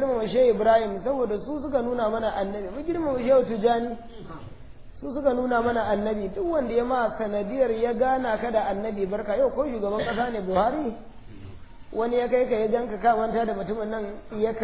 girmama shehu Ibrahim saboda su suka nuna mana annabi mu girmama shehu Tijani su suka nuna mana annabi duk wanda ya ma sanadiyar ya gana ka da annabi barka yau ko shugaban kasa ne Buhari wani ya kai ka ya ganka ka manta da mutumin nan ya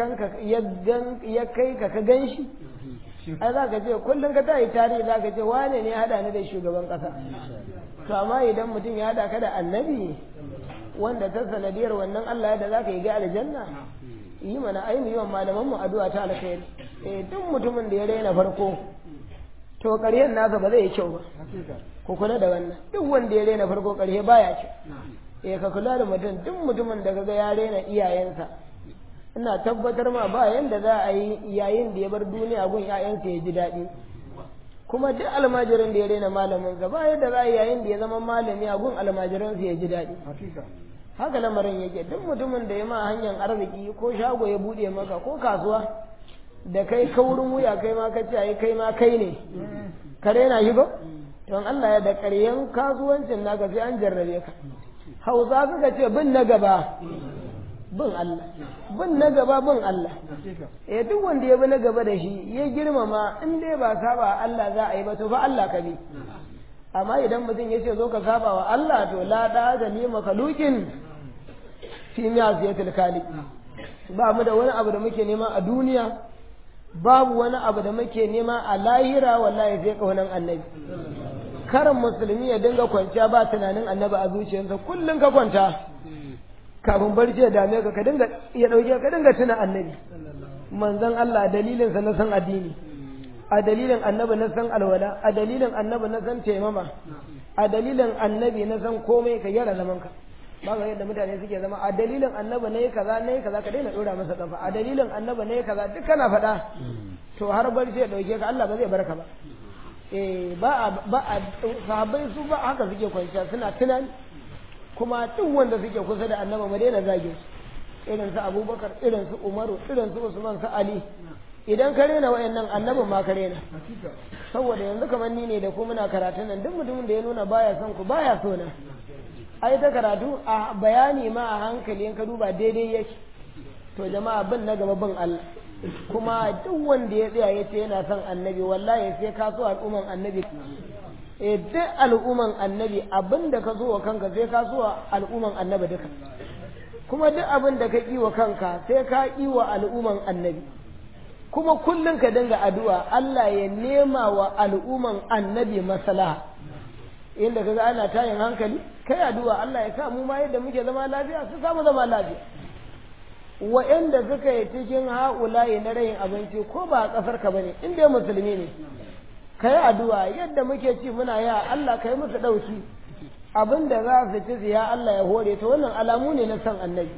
kai ka ka ganshi ai za ka ce kullum ka tayi tarihi za ka ce wane ne ya hada ni da shugaban kasa to amma idan mutum ya hada ka da annabi wanda ta sanadiyar wannan Allah da za ka yi ga aljanna yi mana ainihin yawan malaman mu addu'a ta alkhairi duk mutumin da ya raina farko to ƙarshen nasa ba zai yi kyau ba ku kula da wannan duk wanda ya raina farko ƙarshe baya kyau ka kula da mutum duk mutumin da kaga ya raina iyayensa ina tabbatar ma ba yanda za a yi yayin da ya bar duniya gun ƴaƴansa ya ji daɗi kuma duk almajirin da ya raina malamin sa ba yadda za a yi yayin da ya zama malami a gun almajiransa ya ji daɗi haka lamarin yake duk mutumin da ya ma hanyar arziki ko shago ya buɗe maka ko kasuwa da kai kaurin wuya kai ma ka ce ai kai ma kai ne ka raina shi ba don Allah ya da ƙaryen kasuwancin naka sai an jarrabe ka Hausa suka ce bin na gaba bin Allah bin na gaba bin Allah duk wanda ya bi na gaba da shi ya girmama in dai ba saba Allah za a yi ba to fa Allah ka bi amma idan mutum ya ce zo ka saba wa Allah to la da ni makalukin fi miyaziyatil khaliq ba mu da wani abu da muke nema a duniya babu wani abu da muke nema a lahira wallahi sai kaunan annabi karin musulmi ya dinga kwanciya ba tunanin annabi a zuciyarsa kullum ka kwanta kafin barci ya dame ka dinga ya dauke ka dinga tuna annabi manzon Allah dalilin sa na san addini a dalilin annabi na san alwala a dalilin annabi na san taimama a dalilin annabi na san komai ka gyara zaman ka ba ga yadda mutane suke zama a dalilin annabi ne kaza ka daina dora masa kafa a dalilin annabi ne kaza duk kana faɗa to har barci ya dauke ka Allah ba zai barka ba ba a sahabbai su ba haka suke kwanciya suna tunani kuma duk wanda suke kusa da annabi mu daina zage su irin su Abubakar irin su Umaru irin su Usman su Ali idan ka rena wayannan annabin ma ka rena saboda yanzu kamar ni ne da ku muna karatun nan duk mutumin da ya nuna baya son ku baya so na ai ta karatu a bayani ma a hankali in ka duba daidai yake to jama'a bin na gaba bin Allah kuma duk wanda ya tsaya ya ce yana son annabi wallahi sai ka so al'umman annabi duk al'umman annabi abin da ka so wa kanka sai ka so al'umman annabi duka kuma duk abin da ka ƙi wa kanka sai ka ƙi wa al'umman annabi kuma kullum ka dinga addu'a Allah ya nema wa al'umman annabi maslaha inda kaga ana tayin hankali kai addu'a Allah ya sa mu ma yadda muke zama lafiya su samu zama lafiya wa'anda suka yi cikin ha'ulayi na rayin abinci ko ba a ƙasar ka bane in dai musulmi ne kai addu'a yadda muke ci muna ya Allah kai musu ɗauki abinda za su ci ya Allah ya hore ta wannan alamu ne na san annabi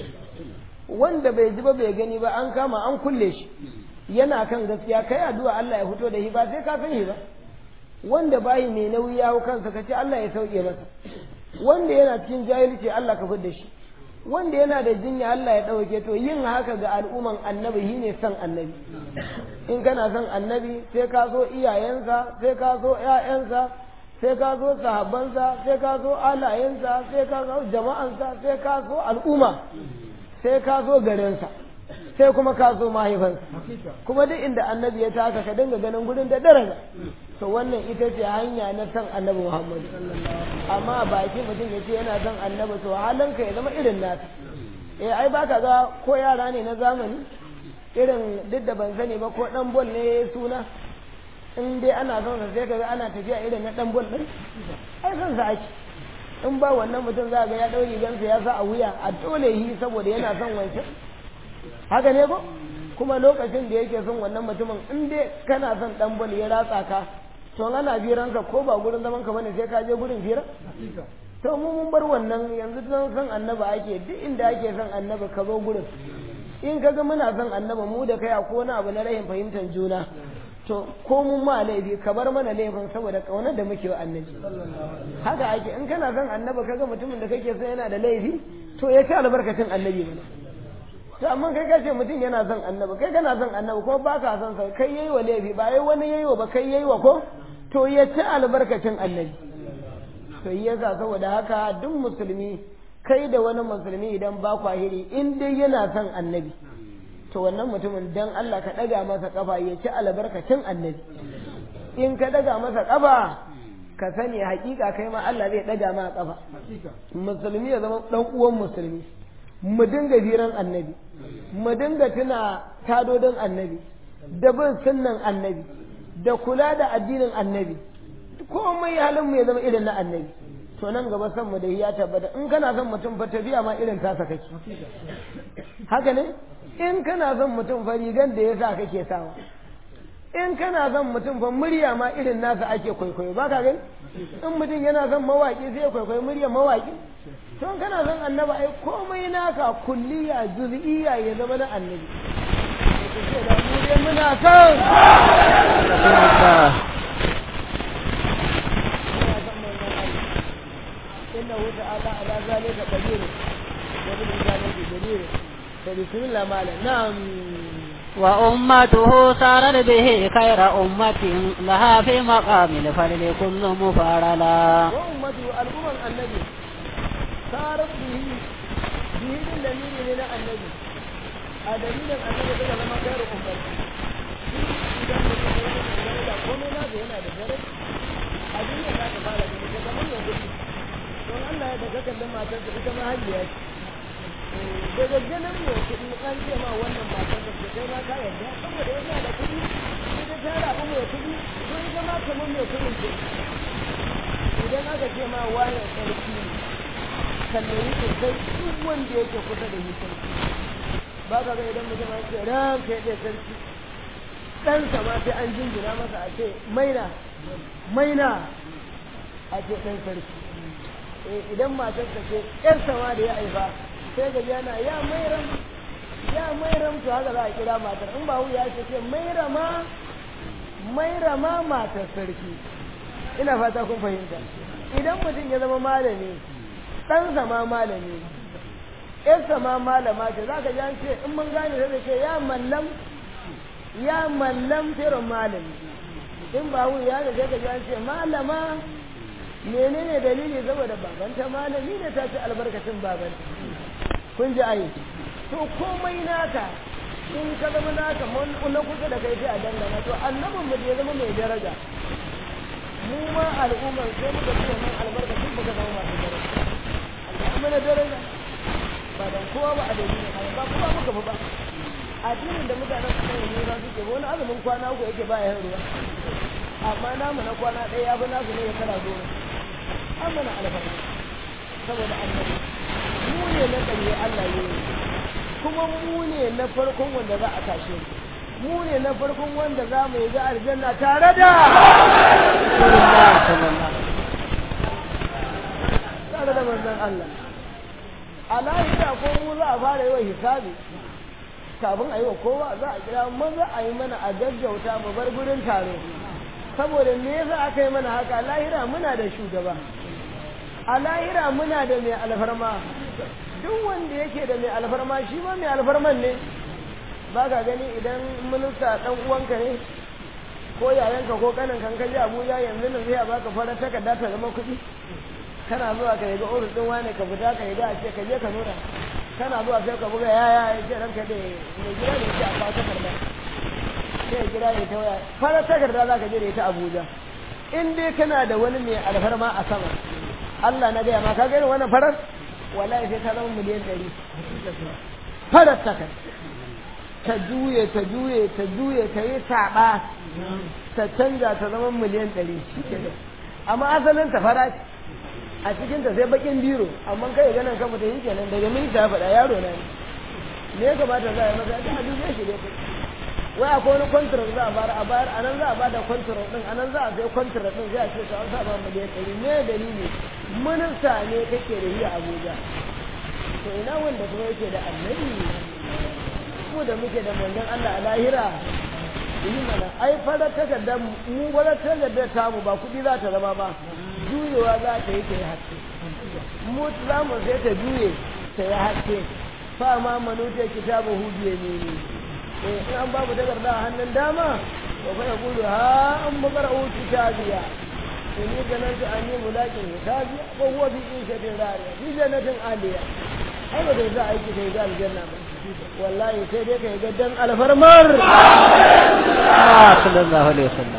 wanda bai ji ba bai gani ba an kama an kulle shi yana kan gaskiya kai addu'a Allah ya fito da shi ba sai ka sani ba wanda bayi mai nauyi ya hau kansa ka ce Allah ya sauke masa wanda yana cikin jahilci Allah ka fidda shi wanda yana da jinya Allah ya ɗauke to yin haka ga al'umman annabi shi ne son annabi in kana son annabi sai ka zo iyayensa sai ka zo ƴaƴansa sai ka zo sahabbansa sai ka zo alayensa sai ka zo jama'ansa sai ka zo al'umma sai ka zo garinsa sai kuma ka zo mahaifansa kuma duk inda annabi ya taka ka dinga ganin gurin da daraja to wannan ita ce hanya na san annabi Muhammad amma baki mutum ya ce yana son annabi to halanka ya zama irin nasa ai baka ga ko yara ne na zamani irin duk da ban sani ba ko dan bol ne suna in dai ana son sa sai kaga ana tafiya irin na dan bol din ai son sa ake in ba wannan mutum za ga ya dau rigansa ya sa a wuya a dole yi saboda yana son wancan haka ne ko kuma lokacin da yake son wannan mutumin in dai kana son dan bol ya ratsa ka to ana firanka ko ba gurin zaman ka bane sai ka je gurin fira to mu mun bar wannan yanzu don san annabi ake duk inda ake son annabi ka zo gurin in kaga muna son annabi mu da kai ko na abu na rahin fahimtar juna to ko mun ma laifi ka bar mana laifin saboda kaunar da muke wa annabi haka ake in kana son annabi kaga mutumin da kake so yana da laifi to ya ci albarkacin annabi mana to amma kai ka ce mutum yana son annabi kai kana son annabi ko ba ka son sa kai yayi wa laifi ba yayi wani yayi wa ba kai yayi wa ko to ya ci albarkacin annabi to yasa saboda haka duk musulmi kai da wani musulmi idan ba ku hiri in dai yana son annabi to wannan mutumin dan Allah ka daga masa kafa ya ci albarkacin annabi in ka daga masa kafa ka sani hakika kai ma Allah zai daga ma kafa musulmi ya zama dan uwan musulmi mu dinga hiran annabi mu dinga tuna tadodin annabi da bin sunnan annabi da kula da addinin annabi komai halin mu ya zama irin na annabi to nan gaba san mu da ya tabbata in kana son mutum fa tafiya ma irin tasa kake haka ne in kana son mutum fa rigan da yasa kake sawa in kana son mutum fa murya ma irin nasa ake kwaikwayo ba ka gani in mutum yana son mawaki sai kwaikwayo murya mawaki to in kana son annabi ai komai naka kulliya juz'iyya ya zama na annabi da mu dai muna son إنه تعالى على ذلك قدير وبالإجابة جدير فبسم الله مالا نعم وأمته صارت به خير أمة لها في مقام الفرد كل مفارلا وأمته الأمم النبي صارت به الذي من النبي أدليل النبي كذا لما خير أمة إذا كنا هنا بجرد أدليل لا تفعل كذا من يقول don Allah ya daga kallon matar da ita mahajiya ce da gagganin mai kuɗi an ce ma wannan matar da ke kai ma ka yarda saboda yana da kuɗi sai da ta rabu mai kuɗi don ita ma kamar mai kuɗin ce idan aka ce ma wani sarki ne kallayi sosai duk wanda yake kusa da shi sarki ba ka ga idan mutum an ce ran kai ɗaya sarki ɗansa ma sai an jinjina masa a ce maina a ce ɗan sarki idan matar ta ce ƴar sama da ya haifa sai ga yana ya mairam to haka za a kira matar in ba ya ce mairama matar sarki ina fata kun fahimta idan mutum ya zama malami ɗansa ma malami ƴarsa ma malama ce za ka ji an ce in mun gane sai ce ya mallam firin malami in ba ya ga sai ka ji an ce malama menene dalili saboda babanta malami ne ta ci albarkacin babanta kun ji ai to komai naka in ka zama naka na kusa da kai sai a dangana to annabin mu ya zama mai daraja mu ma al'ummar sai muka ce mun albarkacin muka zama masu daraja Allah mana daraja ba dan kowa ba a dalilin ba kowa muka ba addinin da mutanen su ne ne za su ke wani azumin kwana uku yake ba ya ruwa amma namu na kwana ɗaya ya bi nasu ne ya kara goma an mana albarka saboda annabi mu ne na ƙarye Allah ne kuma mu ne na farkon wanda za a tashe mu ne na farkon wanda za mu yi ga aljanna tare da manzon Allah a lahira ko mu za a fara yi wa hisabi kafin a yi wa kowa za a kira maza a yi mana a gaggauta mu bar gurin taro saboda me yasa aka yi mana haka lahira muna da shugaba a lahira muna da mai alfarma duk wanda yake da mai alfarma shi ma mai alfarman ne ba ka gani idan minista dan uwanka ne ko yayanka ko kanin kanka ji Abuja yanzu nan zai baka fara takarda ta zama kuɗi kana zuwa ka yi ga ofis din wane ka fita ka yi ga a ce ka je ka nuna kana zuwa sai ka buga yaya ya ce ranka da mai gida da yake a kawo takarda sai ya kira ya ta waya fara takarda za ka je da ita Abuja in dai kana da wani mai alfarma a sama Allah na gaya ma ka gani wannan farar wallahi sai ta zama miliyan 100 farar takar ta juye ta yi saba ta canja ta zama miliyan 100 amma asalin ta fara a cikin ta sai bakin biro amma kai ganin kan mutum yake nan daga minista ya faɗa yaro na ne ya kamata za a yi masa a duniya shi dai wai akwai wani contract za a bayar a nan za a bada contract din a nan za a sai contract din sai a ce to an sa ba miliyan 100 me dalili minista ne kake da hiya Abuja to ina wanda kuma yake da annabi mu da muke da manzon Allah a lahira yi mana ai fara takardar mu wala takardar ta mu ba kuɗi za ta zama ba juyewa za ta yi ta yi haske mu za mu sai ta juye ta yi haske fa ma manuta kitabu hudiye ne in an babu takarda a hannun dama to fa ya gudu ha an buƙar kitabiya inni ganantu an yi mulakin hisabi ko huwa fi ishatin rariya fi jannatin aliya ai ba da za a aiki kai ga aljanna ba wallahi sai dai ka yi gaddan alfarmar sallallahu alaihi wasallam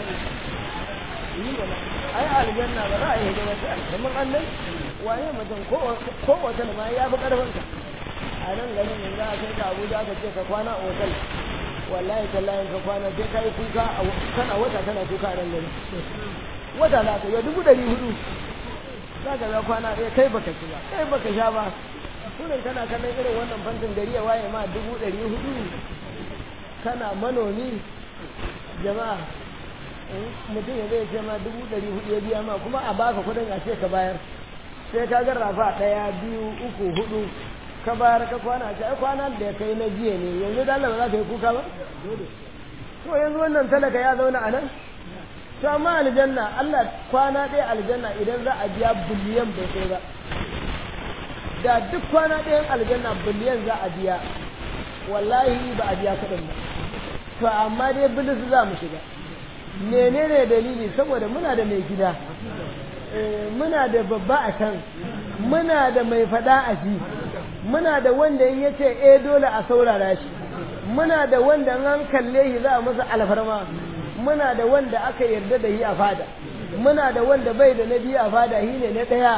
ai aljanna ba za a yi gaba ta alfarmar annan waye mutum ko wata ma ya fi karfinka a nan garin yanzu a kai ka Abuja ka ce ka kwana a hotel wallahi tallahi ka kwana sai ka yi kuka kana wata kana kuka a nan gari wata za ka yi 400 za ka za kwana ɗaya kai baka ci ba kai baka sha ba sunan kana kallon irin wannan fantin gari ya waye ma 400 kana manomi jama'a mutum ya zai ce ma 400 ya biya ma kuma a baka kudin a ce ka bayar sai ka ga rafa 1 2 3 4 ka bayar ka kwana ce ai kwana da ya kai na jiya ne yanzu da Allah ba za ka yi kuka ba to yanzu wannan talaka ya zauna a nan to amma aljanna Allah kwana ɗaya aljanna idan za a biya biliyan bai kai ba da duk kwana ɗayan aljanna biliyan za a biya wallahi ba a biya kuɗin ba to amma dai bilis za mu shiga menene dalili saboda muna da mai gida muna da babba a can muna da mai fada a ji muna da wanda in yace dole a saurara shi muna da wanda an kalle shi za a masa alfarma muna da wanda aka yarda da shi a fada muna da wanda bai da nabi a fada shi ne na daya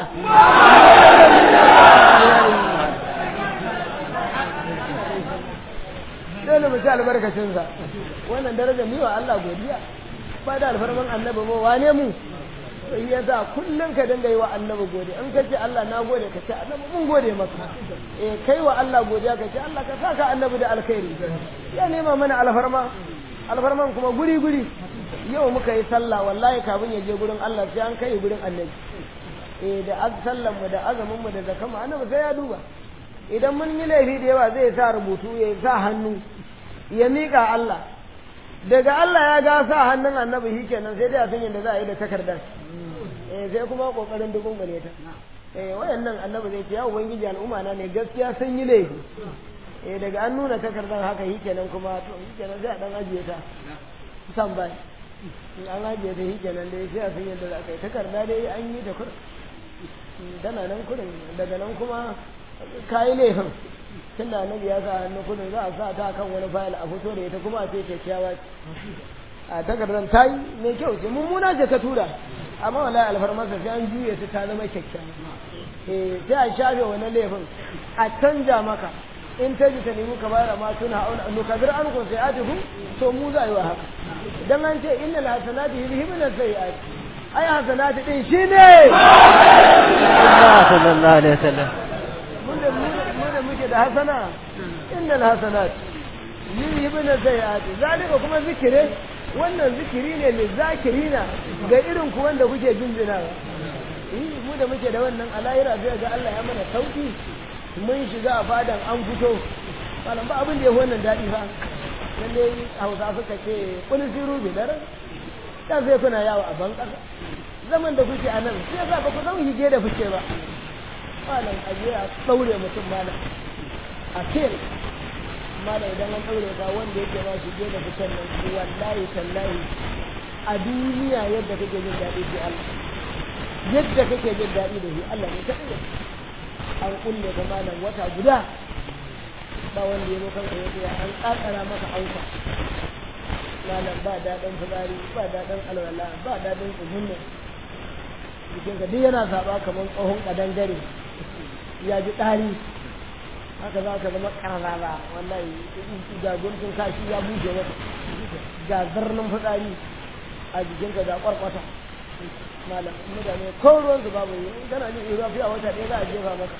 dole mu ci albarkacinsa wannan darajar mi wa Allah godiya ba da alfarman annabi ba wane mu sai ya sa kullum ka dinga yi wa annabi gode in ka ce Allah na gode ka ce annabi mun gode maka kai wa Allah godiya ka ce Allah ka saka annabi da alkhairi ya nema mana alfarman kuma guri yau muka yi sallah wallahi kafin ya je gurin Allah sai an kai gurin annabi da sallan mu da azumin mu da zakan mu annabi sai ya duba idan mun yi laifi da yawa zai sa rubutu ya sa hannu ya miƙa Allah daga Allah ya ga sa hannun annabi shikenan sai dai a san yadda za a yi da takardar sai kuma kokarin dukun gare ta wayannan annabi zai ce ya ubangiji al'umma na ne gaskiya sun yi laifi daga an nuna takardar haka shikenan kuma to shikenan sai a dan ajiye ta san bai in an ajiye ta shikenan dai sai a san yadda za a yi takarda dai an yi ta kurin tana nan kurin daga nan kuma kayi laifin tunda annabi ya sa hannu kudin za a sa ta kan wani fayil a fito da ita kuma a ce kyakkyawa a takardar ta yi mai kyau ce mummuna ce ta tura amma wallahi alfarmarsa sai an juye ta zama kyakkyawa sai a shafe wani laifin a canja maka in ta ji ta nemi ka bayar ma tuna auna nukabir an kun sai atihu to mu za a yi wa haka dan an ce innal hasanati yuzhibuna sayiat ai hasanati din shine sallallahu alaihi wasallam da muke da hasana innal hasanat yuzhibuna sayiat zalika kuma zikire wannan zikiri ne lizakirina ga irin ku wanda kuke jinjinawa mu da muke da wannan alayira zai ga Allah ya mana sauki mun shiga a fadan an fito malam ba abin da ya wannan dadi fa dan dai Hausa suka ce kun siru bi dare dan sai kuna yawo a ban kasa zaman da kuke anan sai yasa ba ku san hige da fice ba malam aje a daure mutum malam a kel malam idan an daure ka wanda yake ba shige da ficen nan wallahi tallahi a duniya yadda kake jin dadi da Allah yadda kake jin dadi da shi Allah ne kadai an kulle ka malam wata guda ba wanda ya zo kanka yace an kakara maka auka malam ba daɗin fitsari ba daɗin alwala ba daɗin tsugunne jikinka duk yana saba kamar tsohon kadangare ya ji ɗari haka za ka zama ƙarara wallahi ga guntun kashi ya buge maka ga zarnin fitsari a jikinka ga ƙwarƙwata malam mutane ko ruwan su babu yi kana jin ruwa fiye a wata ɗaya za a jefa maka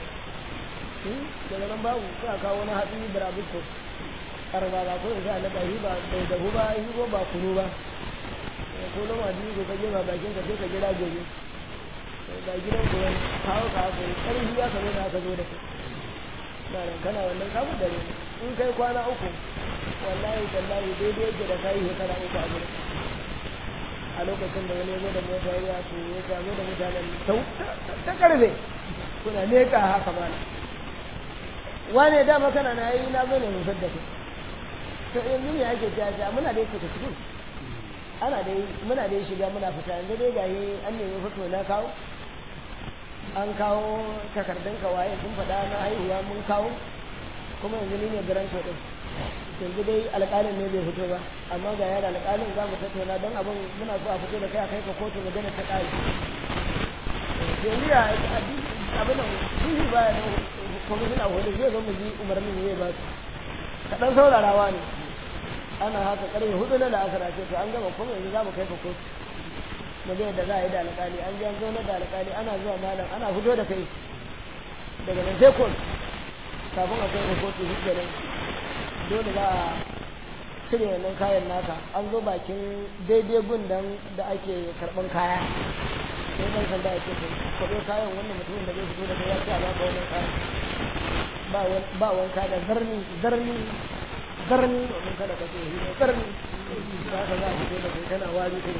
daga nan babu sai a kawo wani hatsi burabusko ƙarara ko in sa na ɗari ba bai dahu ba yi ko ba kunu ba ko loma biyu ko ka jefa bakinka sai ka jira gobe ga gidan ku wani kawo ka haka ƙarfi ya ka zo da aka zo da kai malam kana wannan kamu dare in kai kwana uku wallahi tallahi daidai yake da kai shekara uku a gurin a lokacin da wani zo da mota ya to ya samu da mutanen ta karfe kuna neka haka malam wane dama kana na yi na zo ne mu fadda kai to yanzu ne ake ta muna da yake cikin ana dai muna dai shiga muna fita yanzu dai gaye an nemi fito na kawo an kawo takardun waye sun faɗa na haihuwa mun kawo kuma yanzu ni ne garanto din yanzu dai alƙalin ne bai fito ba amma ga yara alƙalin za mu tattauna don abin muna so a fito da kai a kai ka kotu magana ta ƙari yanzu ya abin nan shi ba ya nan kwamishin a hudu zai zo mu ji umarnin zai ba su kaɗan saurarawa ne ana haka ƙarfe 4 na la'asar a ce to an gama kuma yanzu za mu kai ka kotu mu ga yadda za a yi da alƙali an ji an zauna da alƙali ana zuwa malam ana fito da kai daga nan sai kotu kafin a kai ka kotu shi kenan dole za a cire wannan kayan naka an zo bakin daidai gundan da ake karɓan kaya sai ɗan sanda ya ce kwaɗo kayan wannan mutumin da zai fito da kai ya ce a baka wannan kayan ba wanka da zarni domin kada ka ce shi ne zarni ba ka za a fito da kai kana wari kai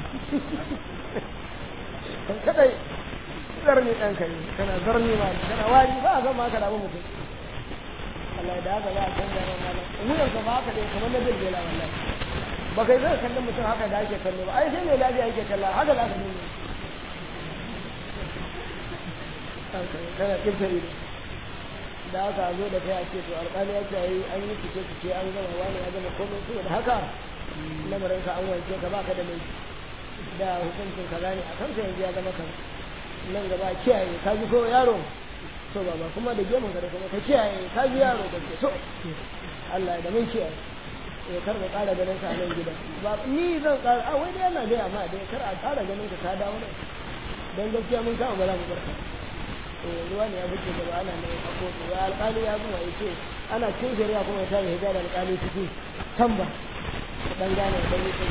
kadai zarni ɗan kai kana zarni ma kana wari ba a zama ka damu mutum Allah da haka za a canza ma malam wuyan ka ba haka dai kamar na bilbela wallahi ba kai zai kallon mutum haka da ake kallo ba ai sai mai lafiya yake kalla haka za ka nuna kana kirta ido da haka zo da kai a ce to alƙali ya ce an yi fice an gama wani ya gama komai saboda haka lamarin ka an wanke ka baka da laifi da hukuncin kaza ne a kanka yanzu ya zama kan nan gaba kiyaye ka ji ko yaro to baba kuma da gemun ka da kuma ka kiyaye ka ji yaro da ke to Allah da mun kiyaye kar ka ƙara ganin ka a nan gidan ba ni zan ƙara a wai dai yana gaya ma dai kar a ƙara ganin ka dawo ne dan gaskiya mun kama ba za mu barka ruwa ne ya fice gaba ana mai a kotu ya alƙali ya zuwa ya ce ana cin shari'a kuma ta yi da alƙali ciki tamba dan gane da yake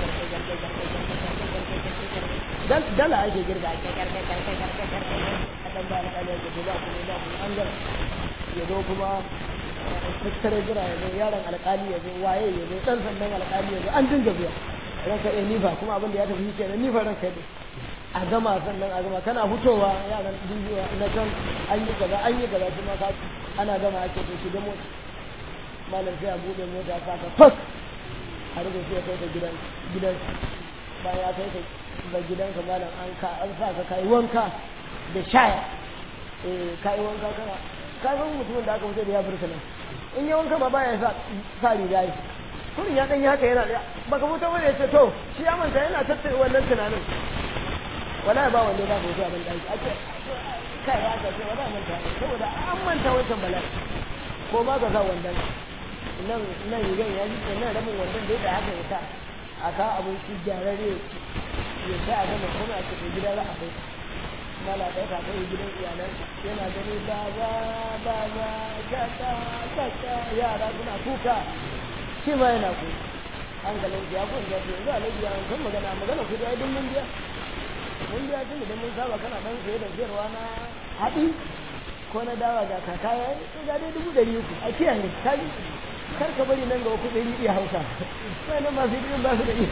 garkai dala ake girga a dan ba alƙali ya ce ba kuma an gara ya zo kuma tattare jira ya zo yaron alƙali ya zo waye ya zo dan sandan alƙali ya zo an dinga biya ranka nifa kuma abin da ya tafi kenan nifa ranka ne a gama sannan a gama kana fitowa yaran dubiya na can an yi kaza kuma ka ana gama ake to shiga mota malam sai a bude mota ka fak a rike sai kai ka gidan bayan ya kai ka ga gidanka malam an sa ka kai wanka da shaya kai wanka kana ka san mutumin da aka fito da ya burka nan in ya wanka ba baya sa riga yi kurin ya dan yi haka yana baka fito bane ya ce to shi ya manta yana tattare wannan tunanin wala ba wanda ba hoto abin da ake kai ya ce wala manta saboda an manta wancan bala'i ko ba ka sa wannan nan rigan ya ji nan rabin wannan da haka ya sa aka abin shi gyararre ya sa a gama kuma a cikin gidan za a kai mala da ka kai gidan iyalan yana gani baba kaka yara suna kuka shi ma yana kuka hankalin ya kwanta ce yanzu alaji ya kan magana kudi ai dun mun biya tun idan mun saba kana dan saye da siyarwa na haɗi ko na dawa ga kaka ya yi ga dai 300 a kiyaye kai kar ka bari nan ga kuɗi iya hausa sai nan masu irin ba su da iya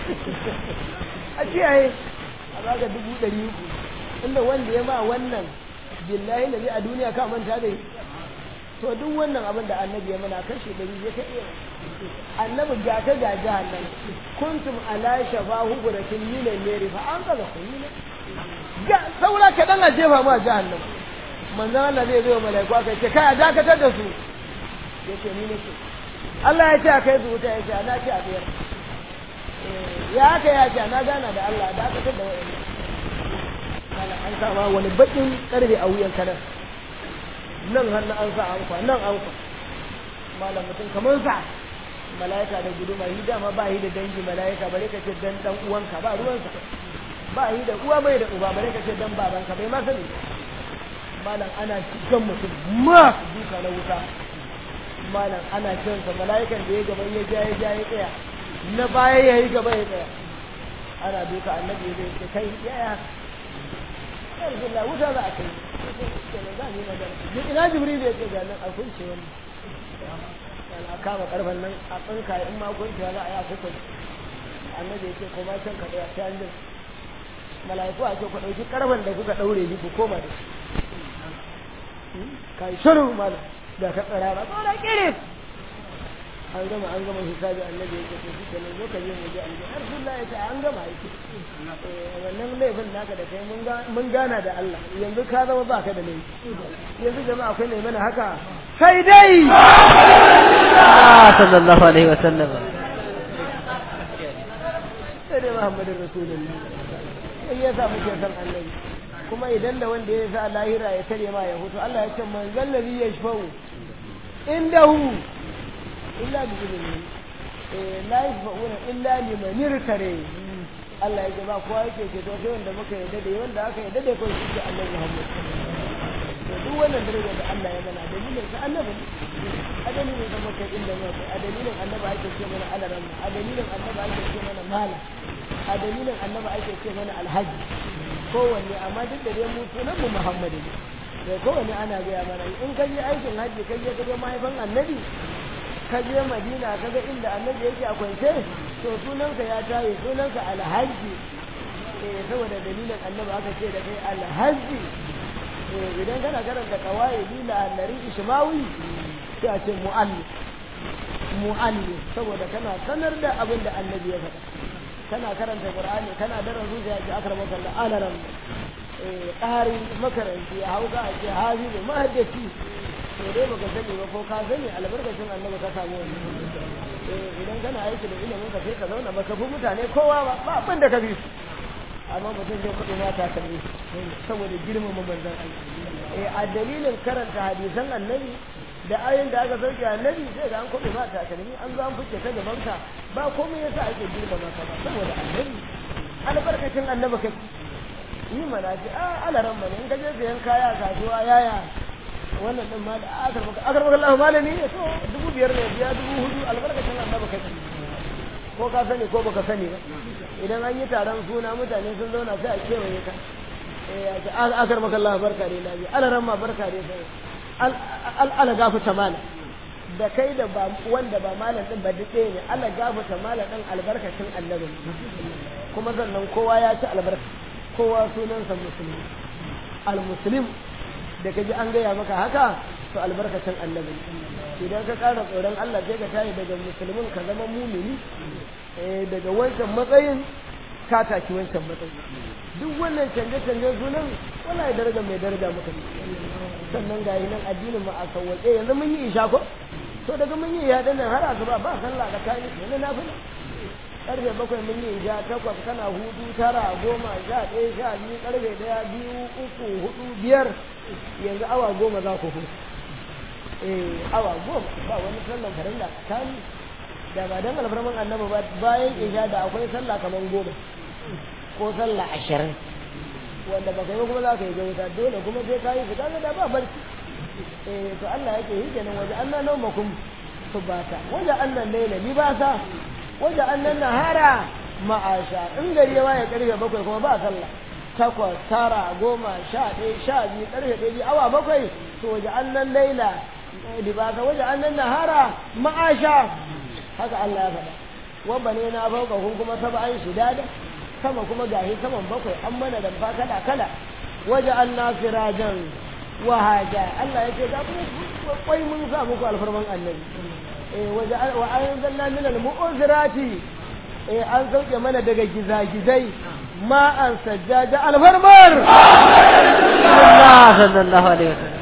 a kiyaye a baka 300 inda wanda ya ma wannan billahi lalli a duniya ka manta da to duk wannan abin da annabi ya mana kashe 100 ya ta iya annabi ga ta ga jahannam kuntum ala shafa huburatin minan nari fa an kaza kunni ga saura ka dan a jefa ma jahannam manzon Allah zai zo malaiku aka ce kai a dakatar da su yace ni ne ce Allah ya ce a kai zuwa ya ce ana ce a biyar ya haka ya ce na gana da Allah dakatar da wa'annan kana an sama wani bakin karfe a wuyan kanan nan hannu an sa anka nan anka malam mutum kamar sa malaika da guduma yi dama ba yi da dangi malaika bare ka ce dan uwanka ba ruwansa ba yi da uwa bai da uba bare ka ce dan babanka bai ma sani malam ana cikin mutum ma duka na wuta malam ana jinsa malaikan da ya gaban ya tsaya na baya ya yi gaba ya tsaya ana duka annabi zai ce kai yaya Allah wuta za a kai ina jibril ya ce ga nan a kunce wani a kama karfan nan a tsinka in ma kuncewa za a yi a kusa annabi ya ce ko ma can ka tsaya ta yanzu mala'iku a ce ku ɗauki karfan da kuka ɗaure ni ku koma da shi kai shiru malam da ka tsara ba ko da kire an gama hisabi annabi ya ce to shi kenan zo ka je mu je aljanna Rasulullah ya ce an gama yake wannan laifin naka da kai mun gana da Allah yanzu ka zama baka da laifi yanzu jama'a akwai mai mana haka sai dai sallallahu alaihi wasallam sai dai Muhammadur Rasulullah in ya sa muke san annabi kuma idan da wanda ya sa lahira ya tare ma ya hutu Allah ya ce man zallazi yashfa'u indahu illa bi idnihi la yashfa'una illa liman irtare Allah ya ce ba kowa yake ce to sai wanda muka yarda da wanda aka yarda da kai shi Allah Muhammad to duk wannan daraja da Allah ya mana dalilin sa annabi a dalilin da muka inda muka a dalilin annabi ake ce mana alaram a dalilin annabi ake ce mana mala a dalilin annabi ake ce mana alhaji kowanne amma duk da dai mu sunan mu Muhammadu ne kowanne ana gaya mana in ka je aikin haji ka je ka ga mahaifan annabi ka je Madina ka ga inda annabi yake a kwance to sunanka ya tayi sunanka alhaji saboda dalilin annabi aka ce da kai alhaji idan kana karanta kawai bila annari ishmawi sai a ce mu'allim saboda kana sanar da abin da annabi ya faɗa kana karanta qur'ani kana daren zuciya ji akramaka Allah alaram ƙari makaranti ya hauka a ce hafizu mahaddaci to dai baka sani ba ko ka sani albarkacin annabi ka samu wannan idan kana aiki da ilimin ka sai ka zauna baka fi mutane kowa ba abin da ka bi amma mutum zai kuɗi mata kalli saboda girmama manzon Allah a dalilin karanta hadisan annabi da ayin da aka sauke annabi sai ga an kuɗi mata kalli an zo an fice ta gaban ka ba komai yasa ake girmama ka ba saboda annabi albarkacin annabi ka yi mana ce alaran mana in ka je sayan kaya a kasuwa yaya wannan din ma akar maka Allah malami ne to 5,000 ne biya 4,000 albarkacin annabi ka ko ka sani ko baka sani ba idan an yi taron suna mutane sun zauna sai a kewaye ka akar maka Allah barka ne lafiya alaran ma barka ne sai ala gafuta mala da kai da ba wanda ba malam din ba duk ne ala gafuta mala din albarkacin annabi kuma sannan kowa ya ci albarka kowa sunansa musulmi al-muslim da kaji an gaya maka haka to albarkacin annabi idan ka ƙara tsoron Allah sai ka tashi daga musulmin ka zama mumini daga wancan matsayin ka taki wancan matsayin duk wannan canje-canje sunan wallahi daraja mai daraja muka ne sannan ga nan addinin mu a sauwaƙe yanzu mun yi isha ko to daga mun yi ya nan har asuba ba sallah da kai ne na fi karfe 7 mun yi isha 8 kana hudu 9 10 11 12 karfe 1 2 3 4 5 yanzu awa 10 za ku hutu awa 10 ba wani sallan farilla tsakani da ba dan alfarman annabi ba bayan isha da akwai sallah kaman 10 ko sallah 20 wanda baka yi kuma za ka yi gauta dole kuma sai ka yi fita da ba barci to Allah yake yi kenan waje annan naumakum subata waje annan laila libasa waje annan nahara ma'asha in gari ya waye karfe 7 kuma ba sallah 8 9 10 11 12 karfe 1 awa 7 to waje annan laila libasa waje annan nahara ma'asha haka Allah ya faɗa wanda ne na bauka kun kuma sab'an shidada sama kuma gahi saman 7 an mana da fa kala waje annasirajan wahaja Allah ya ce ga mu kwai mun sa muku alfarman annabi waje wa anzalna min almu'zirati an sauke mana daga gizagizai ma an sajjada alfarmar sallallahu alaihi wasallam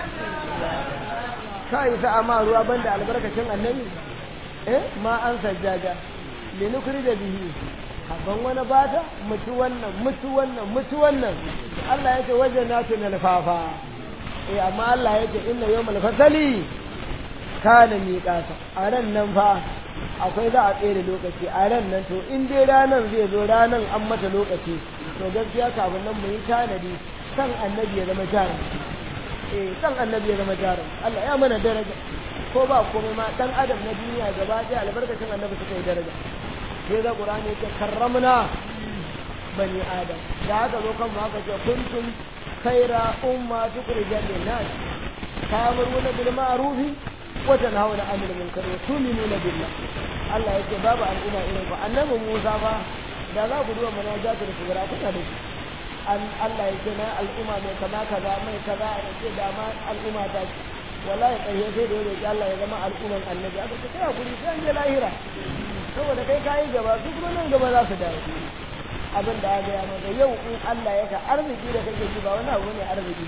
kai sa amma ruwa banda albarkacin annabi ma an sajjada linukri da bihi habban wani bata mutu wannan Allah ya ce wajen nasu na lufafa amma Allah ya ce inna yawmal fasali kana miqata a ran nan fa akwai za a tsere lokaci a ran nan to in dai ranan zai zo ranan an mata lokaci to gaskiya kafin nan mu yi tanadi san annabi ya zama jarum san annabi ya zama jarum Allah ya mana daraja ko ba komai ma dan adam na duniya gaba ɗaya albarkacin annabi suka yi daraja sai da Qur'ani yake karramna bani adam da haka zo kan mu haka ce kuntum khaira umma tukhrijat lin-nas ta'muruna bil ma'ruf wa tanhauna 'anil munkar wa tu'minuna billah Allah yake babu al'umma irin ku annabi Musa fa da za ku duba manajatul kubra kuna da shi Allah yake na al'umma mai kaza mai kaza yake da ma al'umma ta wallahi kai sai da yake Allah ya zama al'umman annabi aka ce kai kuri sai je lahira saboda kai kayi gaba su kuma nan gaba za su dawo abin da aka yi maka yau in Allah ya ka arziki da kake ji ba wani abu ne arziki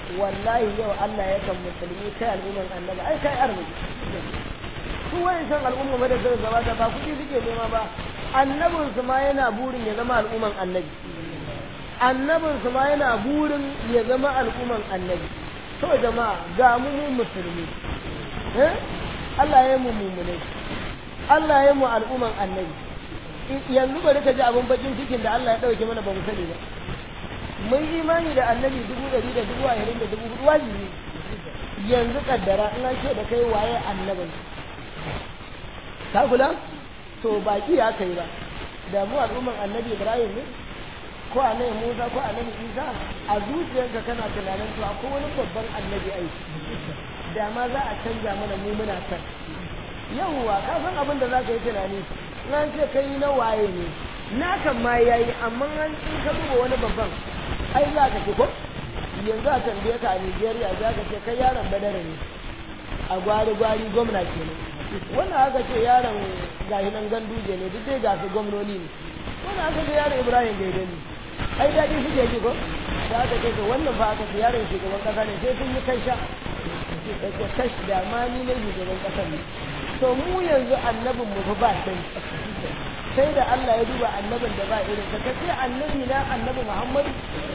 wallahi yau Allah ya kan musulmi kai al'umman annabi ai kai arziki su wayancan al'umma ba da zai gabata ba kuɗi suke nema ba annabinsu ma yana burin ya zama al'umman annabi annabinsu ma yana burin ya zama al'umman annabi to jama'a ga mu musulmi Allah ya yi mu mummunai Allah ya yi mu al'umman annabi yanzu bari ka ji abin bakin cikin da Allah ya ɗauke mana ba mu sani ba mun imani da annabi 100,000 da 20,000 da 4,000 wajibi yanzu kaddara in an ce da kai waye annabin ka kula to baki ya kai ba da mu al'umman annabi Ibrahim ne ko annabi Musa ko annabi Isa a zuciyarka kana tunanin to akwai wani babban annabi ai da ma za a canja mana mu muna san yawwa ka san abin da za ka yi tunani nan ce kai na waye ne na kan ma yayi amma an in ka duba wani babban ai za ka ce ko yanzu a tambaye ka a Nigeria za ka ce kai yaron Badara ne a gwari gwamna kenan wannan aka ce yaron gahi nan Ganduje ne duk dai ga su gwamnoni ne wannan aka ce yaron Ibrahim Gaidani ne ai daɗi suke ji ko da aka ce wannan fa aka ce yaron shugaban kasa ne sai sun yi kai sha da ke kashi da ma ni ne shugaban kasa ne to mu yanzu annabin mu ba sai da Allah ya duba annabin da ba irin ka ce annabi na annabi Muhammad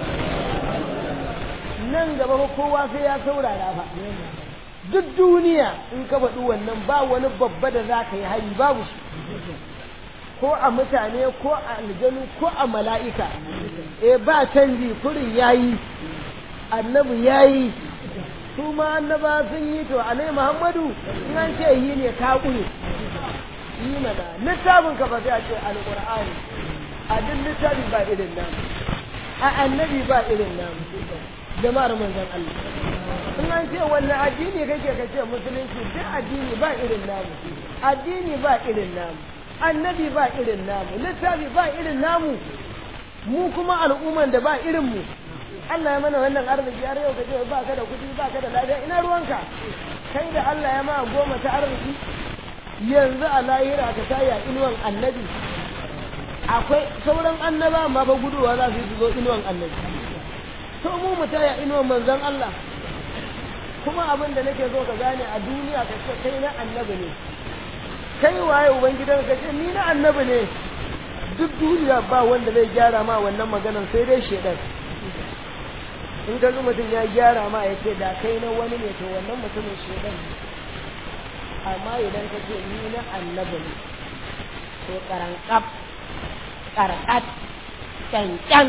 nan gaba ba kowa sai ya saurara fa duk duniya in ka faɗi wannan ba wani babba da za ka yi hari babu shi ko a mutane ko a aljanu ko a mala'ika ba canji kurin yayi annabi yayi su ma annaba sun yi to annabi Muhammadu in an ce yi ne ka kure yi mana littafin ka ba sai a ce alqur'ani a duk littafi ba irin namu a annabi ba irin namu jama'ar manzon Allah in an ce wannan addini kake ka ce musulunci duk addini ba irin namu addini ba irin namu annabi ba irin namu littafi ba irin namu mu kuma al'umman da ba irin mu Allah ya mana wannan arziki har yau kace ba ka da kudi ba ka da lafiya ina ruwanka kai da Allah ya ma goma ta arziki yanzu a lahira ka taya inuwan annabi akwai sauran annaba ma ba guduwa za su zo inuwan annabi to mu taya inuwan manzon Allah kuma abin da nake so ka gane a duniya ka ce kai na annabi ne kai waye ubangidan ka ce ni na annabi ne duk duniya ba wanda zai gyara ma wannan maganar sai dai shedan in ka ga mutum ya gyara ma ya ce da kai na wani ne to wannan mutumin shedan ne amma idan ka ce ni na annabi ne to karankaf karkat cancan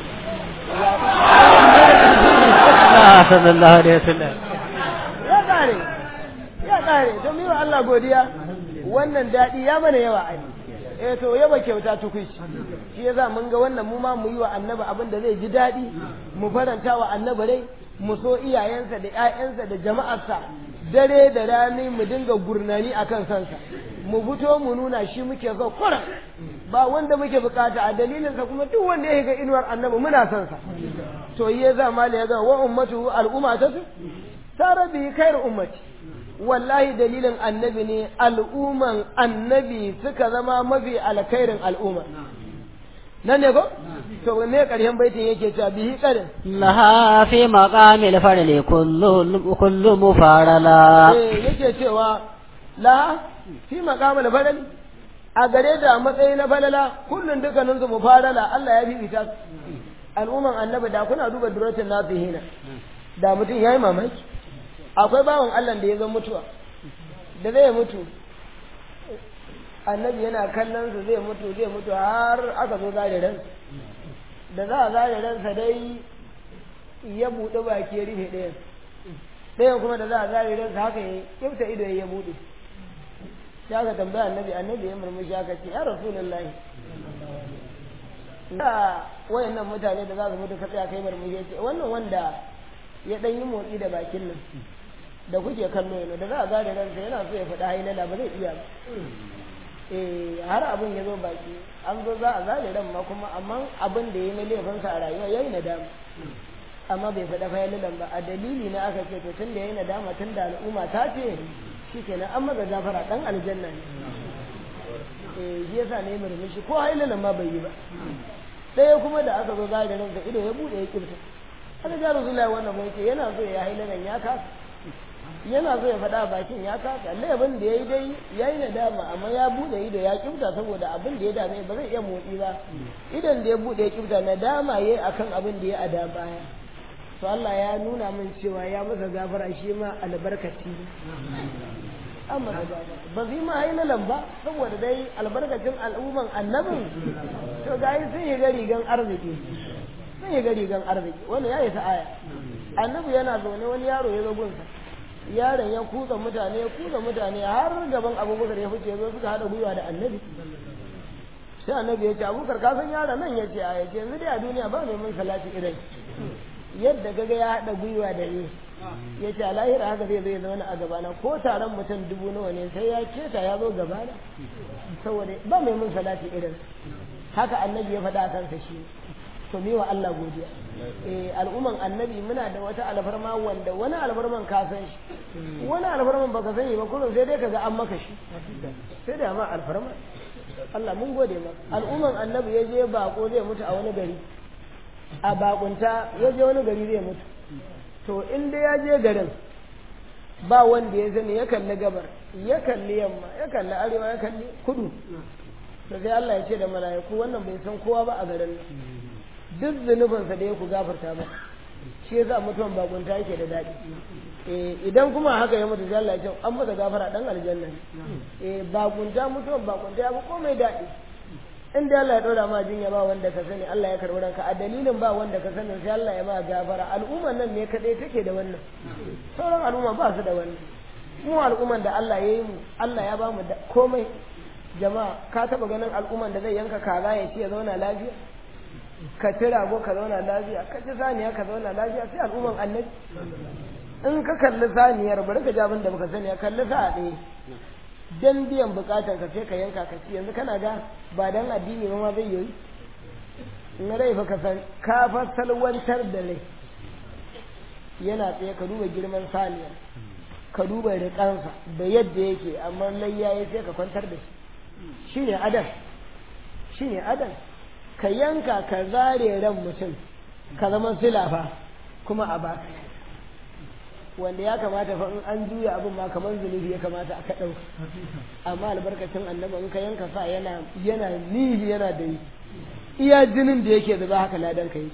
sallallahu alaihi wasallam ya kare to mi wa Allah godiya wannan dadi ya mana yawa ai to yaba kyauta tukuici shi yasa mun ga wannan mu ma mu yi wa annabi abin da zai ji dadi mu faranta wa annabi rai mu so iyayensa da ƴaƴansa da jama'arsa dare da rani mu dinga gurnani akan sansa mu fito mu nuna shi muke so kura ba wanda muke bukata a dalilinsa kuma duk wanda ya ga inuwar annabi muna son sa to yasa mala ya ga wa ummatu al'ummatu sarabi khairu ummati wallahi dalilin annabi ne al'umman annabi suka zama mafi alkhairin al'umma nan ne ko to ne ƙarshen baitin yake cewa bihi qarin laha fi maqamil farli kullu mufarala yake cewa la fi maqamil farli a gare da matsayi na falala kullun dukkanin su mufarala Allah ya bibita al'umman annabi da kuna duba duratin nasihina da mutum yayi mamaki akwai bawan Allah da ya zo mutuwa da zai mutu annabi yana kallon su zai mutu har aka zo zare ransa da za a zare ransa dai ya buɗe baki ya rufe ɗayan kuma da za a zare ransa haka ya kyauta ido ya buɗe sai aka tambaya annabi ya murmushi aka ce ya rasulullahi da wayannan mutane da za su mutu ka tsaya kai murmushi ya ce wannan wanda ya ɗan yi motsi da bakin nan da kuke kallo yana da za a zare ransa yana so ya faɗa hailala ba zai iya ba har abin ya zo baki an zo za a zare ran ma kuma amma abin da ya yi na laifinsa a rayuwa ya yi nadama amma bai faɗa hailalan ba a dalili na aka ce to tun da ya yi nadama tun da al'umma ta ce shi kenan an maza gafara ɗan aljanna ne shi yasa ne murmushi ko hailalan ma bai yi ba ɗaya kuma da aka zo zare ransa ido ya buɗe ya kirta haka ya Rasulullahi wannan bai ce yana so ya haila nan ya kasa yana so ya faɗa bakin ya kasa laifin da ya yi dai ya yi nadama amma ya buɗe ido ya kimta saboda abin da ya dame ba zai iya motsi ba idan da ya buɗe ya kimta nadama ya yi akan abin da ya ada baya to Allah ya nuna min cewa ya masa gafara shi ma albarkaci an masa gafara ba zai ma hailalan ba saboda dai albarkacin al'umman annabin to ga sun yi rigan arziki sun yi rigan arziki wani ya yi ta aya annabi yana zaune wani yaro ya zo gunsa yaron ya kusa mutane har gaban abubakar ya fice zo suka haɗa gwiwa da annabi sai annabi ya ce abubakar ka san yaron nan ya ce a ya ce yanzu dai a duniya ba mai mun salati irin yadda gaga ya haɗa gwiwa da ni ya ce a lahira haka zai zauna a gabana ko taron mutum 1000 nawa ne sai ya keta ya zo gabana saboda ba mai mun salati irin haka annabi ya faɗa a kansa shi to mi wa Allah godiya al'umman annabi muna da wata alfarma wanda wani alfarman ka san shi wani alfarman baka sani ba kullum sai dai kaga an maka shi sai da ma alfarma Allah mun gode maka al'umman annabi ya je bako zai mutu a wani gari a bakunta ya je wani gari zai mutu to in dai ya je garin ba wanda ya sani ya kalli gabar ya kalli yamma ya kalli arewa ya kalli kudu to sai Allah ya ce da mala'iku wannan bai san kowa ba a garin nan duk zunubinsa da ya ku gafarta ba shi yasa mutuwan bakunta yake da daɗi idan kuma haka ya mutu sai Allah ya ce an masa gafara dan aljanna bakunta mutuwan bakunta ya fi komai daɗi in da Allah ya ɗora ma jinya ba wanda ka sani Allah ya karɓi ranka a dalilin ba wanda ka sani sai Allah ya ma gafara al'umman nan ne kaɗai take da wannan sauran al'umma ba su da wannan mu al'umman da Allah ya yi mu Allah ya ba mu komai jama'a ka taɓa ganin al'umman da zai yanka kaza ya ci ya zauna lafiya ka ci rago ka zauna lafiya ka ci saniya ka zauna lafiya sai al'umman annabi in ka kalli saniyar bari ka ji abin da baka sani ya kalli sa ɗaya dan biyan bukatan ka sai ka yanka ka ci yanzu kana ga ba dan addini ba ma zai yi in rai fa ka san ka fa salwantar da rai yana tsaye ka duba girman saniya ka duba riƙansa da yadda yake amma layyaye sai ka kwantar da shi shine adam ka yanka ka zare ran mutum ka zama silafa kuma a baka wanda ya kamata fa in an juya abin ma kamar zunubi ya kamata aka ɗauka amma albarkacin annabi in ka yanka sa yana nihi yana da yi iya jinin da yake zuba haka ladan ka yi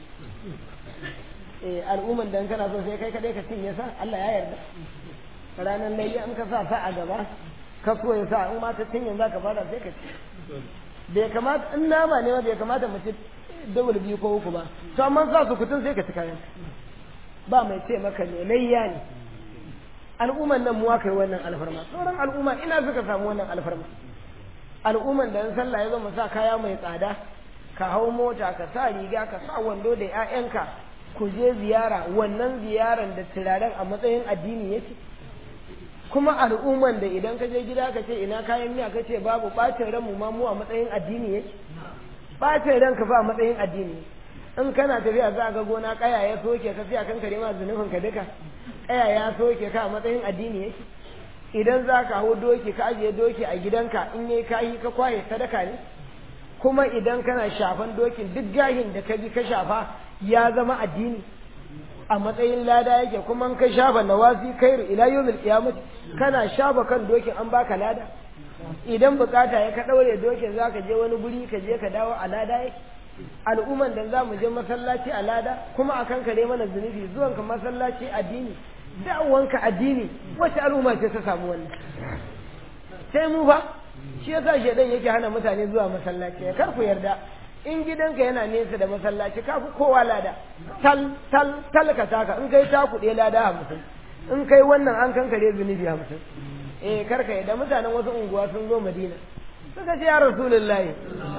al'umman dan kana so sai kai kadai ka cinye sa Allah ya yarda ranar layya in ka sa a gaba ka so ya sa in ma ta cinye za ka fara sai ka ci bai kamata in nama ne ma bai kamata mu ci dawul 2 ko 3 ba to amma sa su kutun sai ka ci kayan ba mai ce maka ne layya ne al'umman nan mu aka yi wannan alfarma sauran al'umma ina suka samu wannan alfarma al'umman da in sallah ya zo mu sa kaya mai tsada ka hau mota ka sa riga ka sa wando da 'ya'yanka ku je ziyara wannan ziyaran da turaren a matsayin addini yake kuma al'umman da idan ka je gida ka ce ina kayan miya ka ce babu bacin ran mu ma mu a matsayin addini yake bacin ran ka fa a matsayin addini in kana tafiya za ga gona kaya ya soke ka sai kan kare ma zunubin ka duka kaya ya soke ka a matsayin addini yake idan za ka hau doki ka ajiye doki a gidanka in yayi kayi ka kwaye sadaka ne kuma idan kana shafan dokin duk gahin da ka bi ka shafa ya zama addini a matsayin lada yake kuma in ka shafa nawazi kairu ila yawmil qiyamah kana shafa kan dokin an baka lada idan bukata ya ka daure dokin zaka je wani guri ka je ka dawo a lada yake al'umman da za mu je masallaci a lada kuma akan kare mana zunubi zuwan ka masallaci addini da'awanka addini wace al'umma ce ta samu wannan sai mu fa shi yasa shedan yake hana mutane zuwa masallaci kar ku yarda in gidanka yana nesa da masallaci ka fi kowa lada tal ka taka in kai taku ɗaya lada 50 in kai wannan an kankare zunubi 50 kar ka yarda mutanen wasu unguwa sun zo Madina suka ce ya Rasulullahi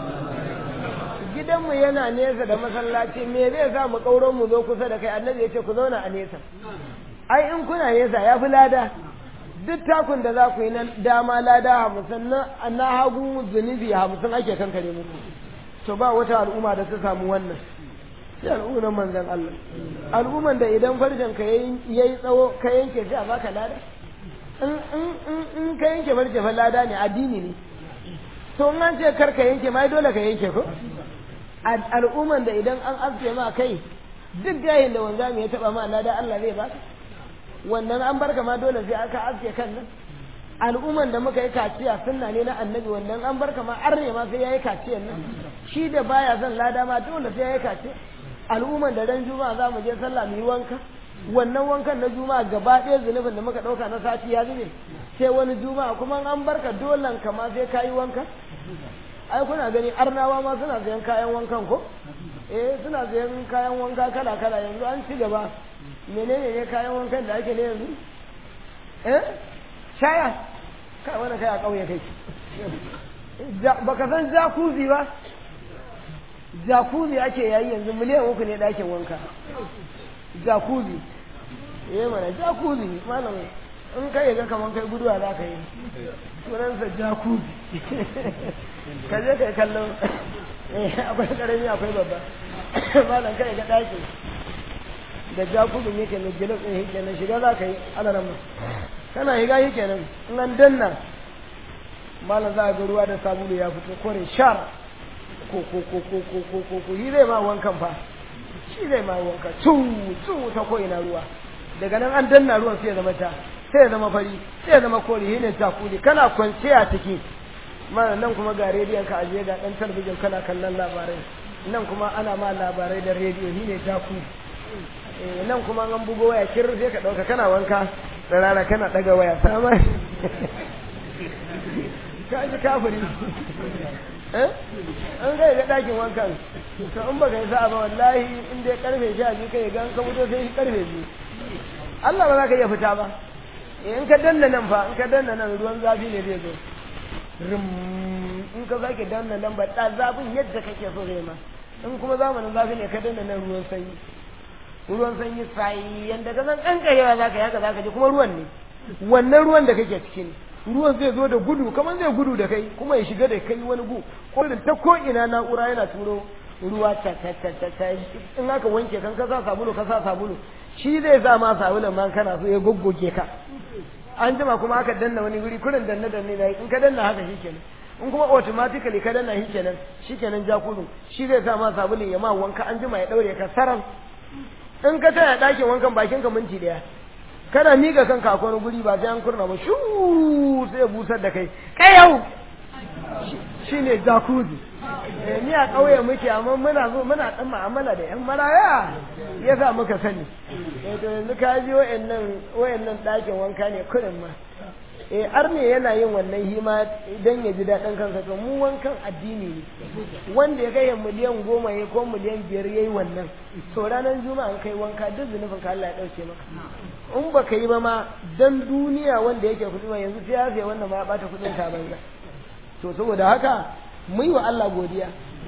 gidanmu yana nesa da masallaci me zai sa mu kauron mu zo kusa da kai annabi ya ce ku zauna a nesa ai in kuna nesa ya fi lada duk takun da za ku yi na dama lada 50 na hagu zunubi 50 ake kankare muku to ba wata al'umma da ta samu wannan sai al'ummar manzon Allah al'umman da idan farjan ka yayi tsawo ka yanke shi a baka lada in ka yanke farje fa lada ne addini ne to in an ce kar ka yanke mai dole ka yanke ko al'umman da idan an aske ma kai duk gayin da wanzami ya taba ma lada Allah zai baka wannan an barka ma dole sai aka aske kan nan al'umman da muka yi kaciya sunna ne na annabi wannan an barka ma arne ma sai yayi kaciyan nan shi da baya son lada ma dole sai yayi kaciya al'umman da ran juma'a za mu je sallah mu yi wanka wannan wankan na juma'a gaba ɗaya zunubin da muka ɗauka na sati ya zube sai wani juma'a kuma an barka dolan ka ma sai kayi wanka ai kuna gani arnawa ma suna sayan kayan wankan ko suna sayan kayan wanka kala kala yanzu an ci gaba menene ne kayan wankan da ake ne yanzu shaya kai wannan kai a kauye kai baka san jacuzzi ba jacuzzi ake yayi yanzu miliyan 3 ne dakin wanka jacuzzi mana jacuzzi malam in kai ga kaman kai guduwa za ka yi sunansa jacuzzi ka je kai kallon akwai karami akwai babba malam kai ga daki da jacuzzi yake ne gilas ɗin yake nan shiga za ka yi alaran mu kana higa yake nan in an danna malam za a ga ruwa da sabulu ya fito kore shar ko yi zai ma wankan fa shi zai ma wanka tu ta ko ina ruwa daga nan an danna ruwan sai ya zama ta sai ya zama fari sai ya zama kore shi ne takuli kana kwance a ciki mana nan kuma ga rediyon ka ajiye ga dan talabijin kana kallon labarai nan kuma ana ma labarai da rediyo shi ne takuli nan kuma an bugo waya kirri sai ka dauka kana wanka da rana kana daga waya sama ka ji kafiri an ga ga dakin wankan to in baka yi sa'a ba wallahi in dai karfe 12 kai ga ka fito sai karfe 2 Allah ba za ka iya fita ba in ka danna nan fa in ka danna nan ruwan zafi ne zai zo in ka zaki danna nan ba da zafin yadda kake so zai ma in kuma zamanin zafi ne ka danna nan ruwan sanyi sai yanda ka san kankarewa zaka yi haka zaka ji kuma ruwan ne wannan ruwan da kake cikin ruwan zai zo da gudu kamar zai gudu da kai kuma ya shiga da kai wani gu ko ta ko ina na'ura yana turo ruwa ta in aka wanke kan ka sa sabulu shi zai sa ma sabulun man kana so ya goggoge ka an jima kuma aka danna wani wuri kurin danne ne in ka danna haka shikenan in kuma automatically ka danna shikenan jakulu shi zai sa ma sabulun ya ma wanka an jima ya daure ka saran in ka taya dakin wankan bakin ka minti daya kana miƙa kanka a wani guri ba sai an kurna ba shu sai busar da kai yau shine jacuzzi ni a ƙauye muke amma muna dan mu'amala da yan maraya yasa muka sani to yanzu ka ji wayannan ɗakin wanka ne kurin ma arne yana yin wannan hima idan ya ji daɗin kansa to mu wankan addini ne wanda ya kai miliyan 10 ko miliyan 5 yayi wannan to ranar juma'a an kai wanka duk zunubin ka Allah ya dauke maka in baka yi ba ma dan duniya wanda yake kudi ma yanzu sai ya sai wannan ma ya bata kudin ka banza to saboda haka mu yi wa Allah godiya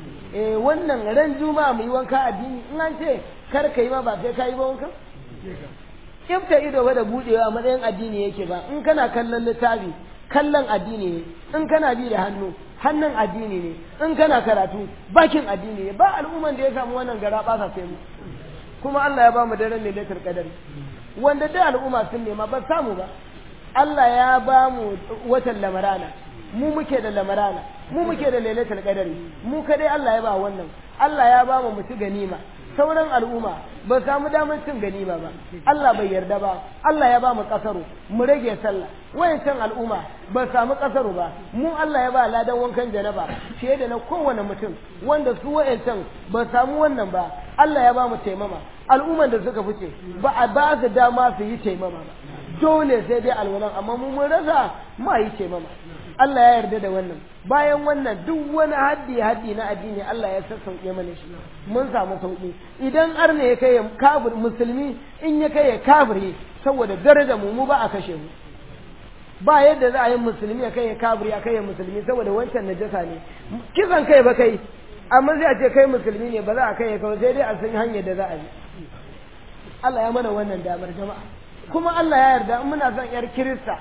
wannan ran juma'a mu yi wanka addini in an ce kar ka yi ma ba sai ka yi ba wanka kifta ido ba da budewa matsayin addini yake ba in kana kallon littafi kallon addini ne in kana bi da hannun addini ne in kana karatu bakin addini ne ba al'umman da ya samu wannan gara ba sa sai mu kuma Allah ya ba mu daren lailatul qadar wanda da al'umma sun nema ba samu ba Allah ya ba mu watan lamarana mu muke da lamarana mu muke da lailatul qadar mu kadai Allah ya ba wannan Allah ya ba mu mutu ganima sauran al'umma ba samu damar cin ganima ba Allah bai yarda ba Allah ya ba mu kasaro mu rage sallah wayancan al'umma ba samu kasaro ba mu Allah ya ba ladan wankan janaba fiye da na kowane mutum wanda su wayancan ba samu wannan ba Allah ya ba mu taimama al'umman da suka fice ba a ba su dama su yi taimama ba dole sai dai alwalan amma mu mun rasa ma yi taimama Allah ya yarda da wannan bayan wannan duk wani haddi na addini Allah ya sassauke mana shi mun samu sauki idan arne ya kai kafir musulmi in ya kai kafiri saboda daraja mu ba a kashe mu ba yadda za a yi musulmi ya kai kafiri ya kai musulmi saboda wancan najasa ne kisan kai ba kai amma sai a ce kai musulmi ne ba za a kai kawai sai dai a san hanyar da za a yi Allah ya mana wannan damar jama'a kuma Allah ya yarda in muna son yar kirista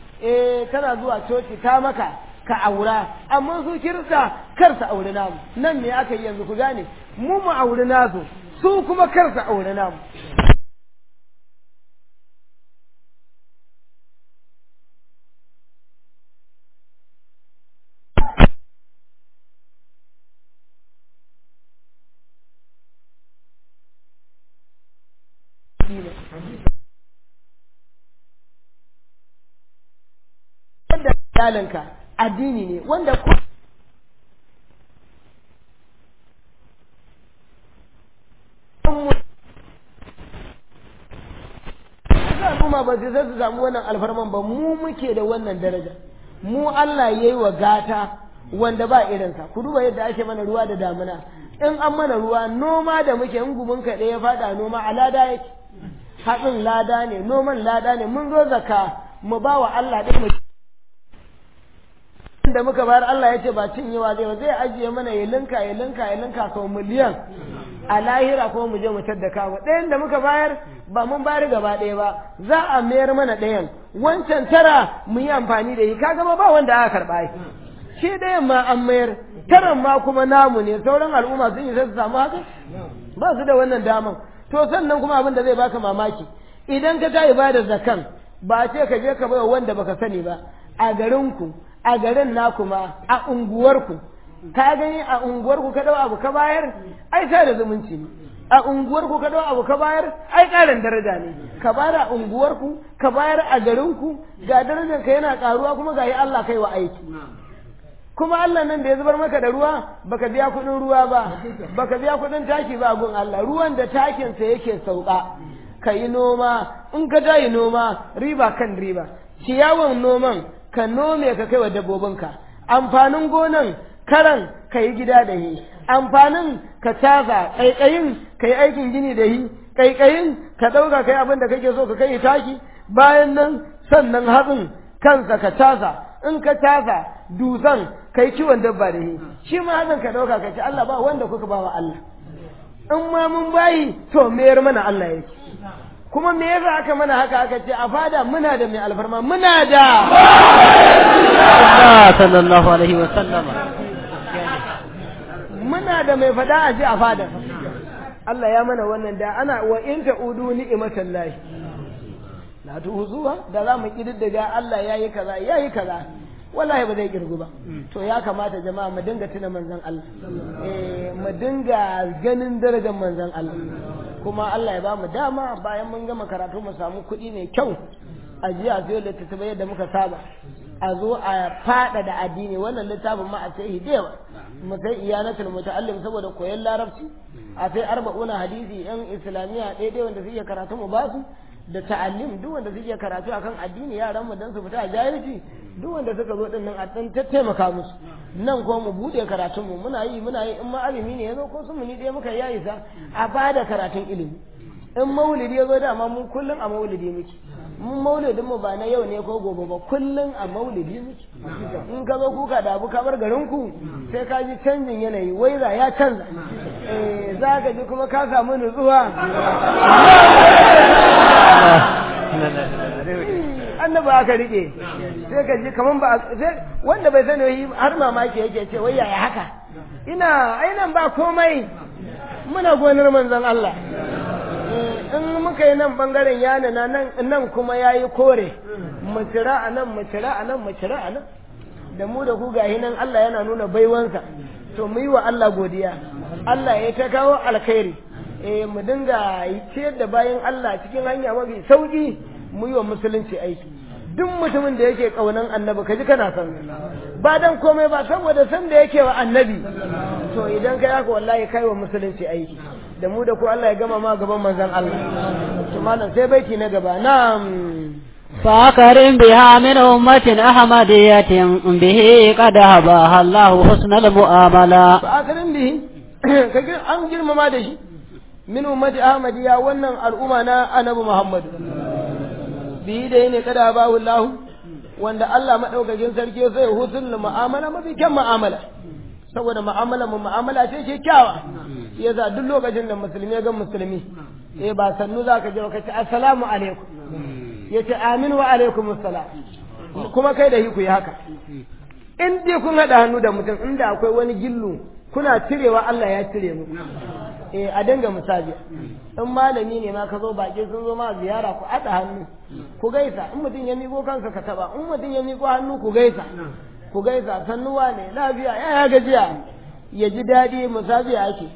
tana zuwa coci ta maka ka aura amma su kirista kar su aure namu nan me aka yi yanzu ku gane mu aure nasu su kuma kar su aure namu wanda iyalinka addini ne wanda kuma ba sai su samu wannan alfarman ba, mu muke da wannan daraja, mu Allah yayi wa gata wanda ba irinsa. Ku duba yadda ake mana ruwa da damuna, in an mana ruwa noma da muke in gumin ka ya fada noma a lada yake, hatsin lada ne, noman lada ne. Mun zo zakka mu ba wa Allah ɗin mu da muka bayar, Allah ya ce ba cinyewa zai ajiye mana ya linka sau miliyan a lahira, ko mu je mu tadda kawo ɗayan da muka bayar ba mun bayar gaba ɗaya ba, za a mayar mana ɗayan, wancan tara mu yi amfani da shi. Kaga ba wanda aka karɓa shi ɗayan ma an mayar, taran ma kuma namu ne. Sauran al'umma sun yi sai su samu haka, ba su da wannan daman. To sannan kuma abin da zai baka mamaki, idan ka tayi ba da zakan, ba ce ka je ka bai wanda baka sani ba, a garinku, a garin naku ma, a unguwarku, ka gani a unguwarku ka dau abu ka bayar, ai sai da zumunci ne. A unguwarku ka dau abu ka bayar, ai ƙarin daraja ne. Ka bayar a unguwarku, ka bayar a garinku, ga darajar ka yana ƙaruwa, kuma ga yi Allah kai wa aiki. Kuma Allah nan da ya zubar maka da ruwa, baka biya kuɗin ruwa ba, baka biya kuɗin taki ba gun Allah. Ruwan da takin sa yake sauka, ka yi noma, in ka tayi noma riba kan riba. Ciyawan noman ka nome ka kai wa dabbobinka, amfanin gonan karan ka yi gida da shi, amfanin ka caza, ƙaiƙayin ka yi aikin gini da shi, ƙaiƙayin ka ɗauka kai abin da kake so ka kai taki. Bayan nan sannan hatsin kansa ka caza, in ka caza dusan ka yi kiwon dabba da shi, shi ma hatsin ka ɗauka ka ci. Allah ba wanda kuka ba wa Allah, in ma mun bayi to mayar mana Allah yake. Kuma me yasa aka mana haka? Aka ce a fada muna da mai alfarma, muna da Allah sallallahu alaihi wa sallama, muna da mai fada a ji a fada. Allah ya mana wannan, da ana wa in ta'udu ni'matallahi la tuhzuha, da za mu kididdiga Allah yayi kaza wallahi ba zai kirgu ba. To ya kamata jama'a mu dinga tuna manzon Allah, mu dinga ganin darajar manzon Allah. Kuma Allah ya ba mu dama bayan mun gama karatu mu samu kuɗi mai kyau, a ji a siyo littattafai yadda muka saba, a zo a faɗa da addini. Wannan littafin ma a sai hidewa, mu sai iyanatul muta'allim saboda koyon larabci, a sai arba'una hadisi yan islamiyya daidai wanda suke karatu mu ba su, da ta'allim duk wanda suke karatu akan addini, yaran mu dan su fita a jahilci, duk wanda suka zo din nan a dan taimaka musu. Nan ko mu bude karatun mu muna yi in ma azumi ne yazo ko sun muni dai muka yayi sa a bada karatun ilimi. In maulidi yazo da amma mun kullun a maulidi muke, mun maulidin mu ba na yau ne ko gobe ba, kullun a maulidi muke. In ka zo kuka da abu ka bar garin ku sai ka ji canjin yanayi, waiza ya canza, za ka ji kuma ka samu nutsuwa. Annabi aka rike sai ka ji kaman ba, sai wanda bai sani har mamaki yake ce wai yaya haka, ina ainan ba komai, muna gonar manzon Allah. In muka yi nan bangaren yana nan kuma yayi kore, mu cira anan mu cira anan mu cira anan, da mu da ku gahi nan Allah yana nuna baiwansa. To mu yi wa Allah godiya, Allah ya ta kawo alkhairi. Mu dinga ciyar da bayan Allah cikin hanya mafi sauki, mu yi wa musulunci aiki. Duk mutumin da yake kaunan annabi kaji kana san, ba dan komai ba saboda san da yake wa annabi, to idan kai haka wallahi kai wa musulunci aiki. Da mu da ku Allah ya gama ma gaban manzon Allah. To malam sai baiti na gaba. Na'am. فأكرم بها من أمة أحمدية به قد هباها الله حسن المؤاملة. فأكرم به كجر أن جرم ما دشي من أمة أحمدية ونن الأمة أنا محمد به دين قد هباه الله wanda Allah madaukakin sarki sai husnul mu'amala mafi kyan mu'amala, saboda mu'amala ce kyakkyawa. Yasa duk lokacin da musulmi ya ga musulmi ba sannu zaka ji ka ce assalamu alaikum, yace amin wa alaikum assalam, kuma kai da ku yi haka. In dai kun haɗa hannu da mutum, inda akwai wani gillu kuna cirewa Allah ya cire mu. A dinga musabiya. In malami ne ma ka zo baki sun zo ma ziyara, ku haɗa hannu ku gaisa. In mutum ya miƙo kansa ka taba, in mutum ya miƙo hannu ku gaisa sannuwa ne lafiya ya gajiya, ya ji daɗi. Musabiya ake.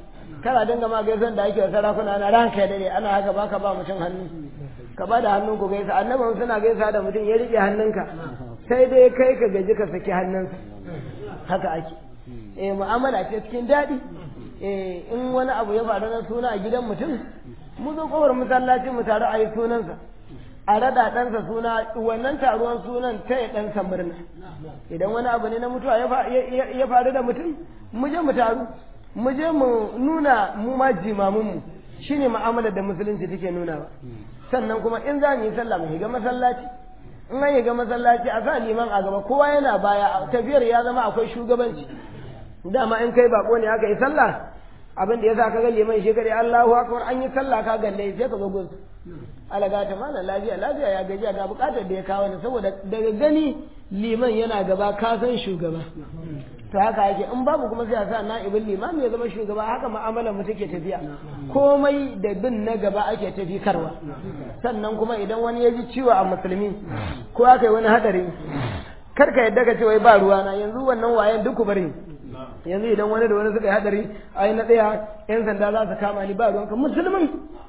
kana dinga ma gaisan da ake wa sarakuna na ranka ya dare ana haka baka ba mutum hannu ka ba da hannun ku gaisa annaban suna gaisa da mutum ya rike hannunka sai dai kai ka gaji ka saki hannunsa haka ake mu'amala ce cikin daɗi in wani abu ya faru na suna a gidan mutum mu zo kofar masallaci mu taru a yi sunansa a rada ɗansa suna wannan taruwan sunan ta ya ɗansa murna idan wani abu ne na mutuwa ya faru da mutum mu je mu taru mu je mu nuna mu ma jimaminmu shine mu'amalar da musulunci take nunawa sannan kuma in za mu yi sallah mu shiga masallaci in an shiga masallaci a sa liman a gaba kowa yana baya tafiyar ya zama akwai shugabanci dama in kai bako ne aka yi sallah abin da yasa kaga liman shi kare Allahu akbar an yi sallah ka galle sai ka zo gunsu alaga ta mana lafiya ya gaji ga bukatar da ya kawo ne saboda daga gani liman yana gaba ka san shugaba to haka yake in babu kuma sai a sa na'ibin liman ya zama shugaba haka mu'amalar mu take tafiya komai da bin na gaba ake tafi karwa sannan kuma idan wani ya ji ciwo a musulmi ko aka yi wani hadari karka yadda ka ce wai ba ruwa na yanzu wannan wayan duk ku bari yanzu idan wani da wani suka yi hadari ai na tsaya yan sanda za su kama ni ba ruwanka musulmin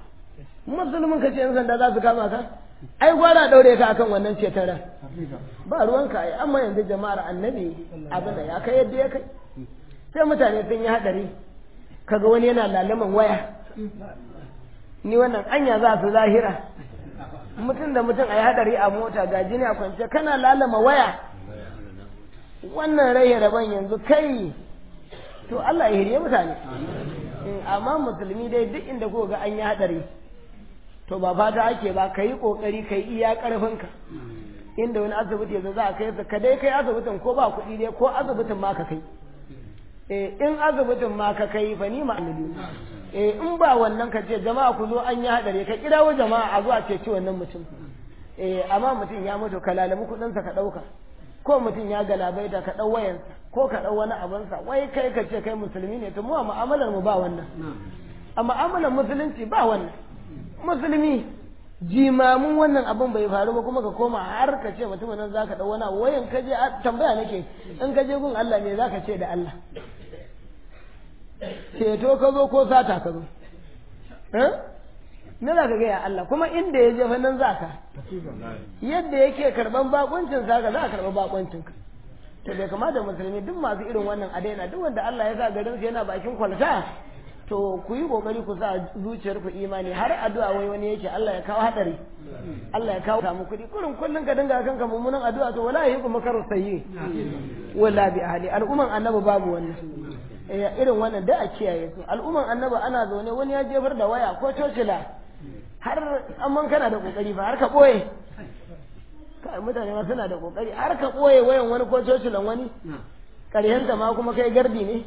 ka ce yan sanda za su kama ka ai gwara daure ka akan wannan ceton ran ba ruwanka ai amma yanzu jama'ar annabi abin da ya kai yadda ya kai sai mutane sun yi hadari kaga wani yana lalaman waya ni wannan anya za su zahira mutum da mutum a yi hadari a mota ga jini a kwance kana lalama waya wannan rai rabon yanzu kai to Allah ya hiriye mutane amma musulmi dai duk inda ko ga an yi hadari to ba fata ake ba ka yi kokari ka yi iya karfinka inda wani asibiti yanzu za a kai ka dai kai asibitin ko ba kuɗi dai ko asibitin ma ka kai in asibitin ma ka kai fa ni ma annabi in ba wannan ka ce jama'a ku zo an yi hadari ka kirawo jama'a a zuwa ceci wannan mutum amma mutum ya mutu ka lalami kuɗinsa ka ɗauka ko mutum ya galabaita ka ɗau wayansa ko ka ɗau wani abinsa wai kai ka ce kai musulmi ne to mu a mu'amalar mu ba wannan a mu'amalar musulunci ba wannan musulmi jimamin wannan abin bai faru ba kuma ka koma har ka ce mutumin nan zaka ɗau wani abu wayan ka je tambaya nake in ka je gun Allah ne zaka ce da Allah ceto ka zo ko sata ka zo me za ka gaya Allah kuma inda ya jefa nan za ka yadda yake karban bakuncin sa ka za ka karɓi bakuncin ka to bai kamata musulmi duk masu irin wannan a daina duk wanda Allah ya sa garin sa yana bakin kwalta to ku yi kokari ku sa zuciyar ku imani har addu'a wai wani yake Allah ya kawo hadari Allah ya kawo samu kuɗi kullun ka dinga kanka mummunan addu'a to wala yi kuma karu sayyi wala bi ahli al'umman annabi babu wannan irin wannan da a kiyaye su al'umman annabi ana zaune wani ya jefar da waya ko cocila har amman kana da kokari ba har ka boye kai mutane ma suna da kokari har ka boye wayan wani ko cocilan wani karhenta ma kuma kai gardi ne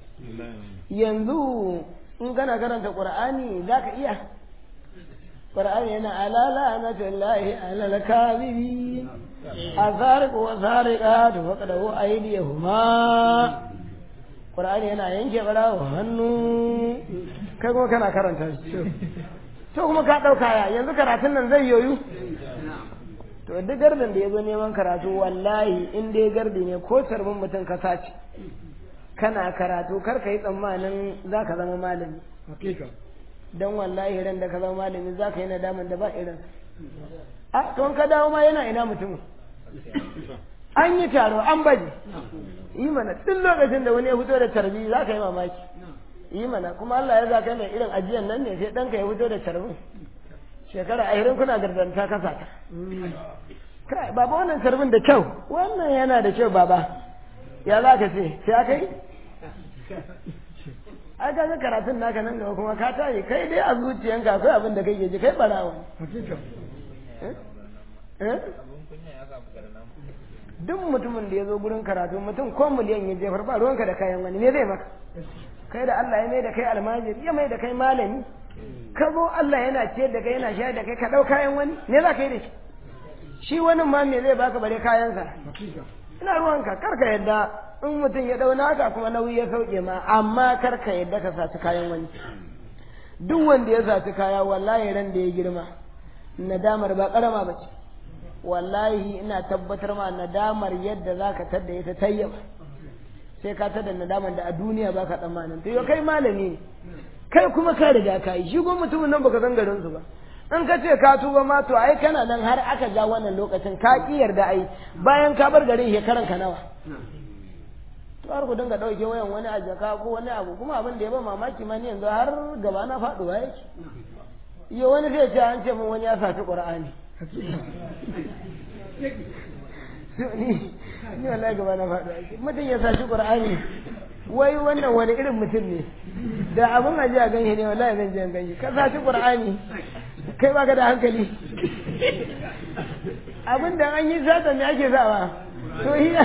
yanzu in kana karanta qur'ani zaka iya qur'ani yana alala na billahi alal kadhibi azariq wa zariqat faqadahu aydihuma qur'ani yana yanke barawo hannu kai kuma kana karanta shi to kuma ka dauka yanzu karatun nan zai yoyu to duk gardin da yazo neman karatu wallahi in dai gardi ne ko sarbin mutum ka sace kana karatu kar ka yi tsammanin za ka zama malami don wallahi ran da ka zama malami za ka yi nadaman da ba irin a to ka dawo ma yana ina mutum an yi taro an baje yi mana duk lokacin da wani ya fito da tarbi za ka yi mamaki yi mana kuma Allah ya zaka mai irin ajiyan nan ne sai ɗanka ya fito da tarbin shekara 20 kuna gardanta kasa ta kai baba wannan tarbin da kyau wannan yana da kyau baba ya za ka ce sai aka yi ai ka ga karatun naka nan gaba kuma ka tayi kai dai a zuciyanka akwai abin da kake ji kai barawa duk mutumin da ya zo gurin karatu mutum ko miliyan ya jefar ba ruwanka da kayan wani me zai maka kai da Allah ya mai da kai almajiri ya mai da kai malami ka zo Allah yana ciyar da kai yana shayar da kai ka ɗau kayan wani me za ka yi da shi shi wani ma me zai baka bare kayansa ina ruwanka karka yadda in mutum ya ɗau naka kuma nauyi ya sauke ma amma karka yadda ka saci kayan wani duk wanda ya saci kaya wallahi ran da ya girma nadamar ba karama ba ce wallahi ina tabbatar ma nadamar yadda za ka tadda ita tayyaba sai ka ta da nadaman da a duniya baka tsammanin to kai malami ne kai kuma ka riga ka yi shi ko mutumin nan baka san garin su ba in ka ce ka tuba ma to ai kana nan har aka ga wannan lokacin ka ki yarda ai bayan ka bar garin shekaran ka nawa to har ku dinga dauke wayan wani a jaka ko wani abu kuma abin da ya ba mamaki ma ni yanzu har gaba na faduwa yake yo wani zai ce an ce mun wani ya saci qur'ani ni wallahi gaba na faduwa yake mutum ya saci qur'ani wai wannan wani irin mutum ne da abin aje a ganye ne wallahi zan je ganye ka saci qur'ani kai baka da hankali abin da an yi sata me ake sawa to hiya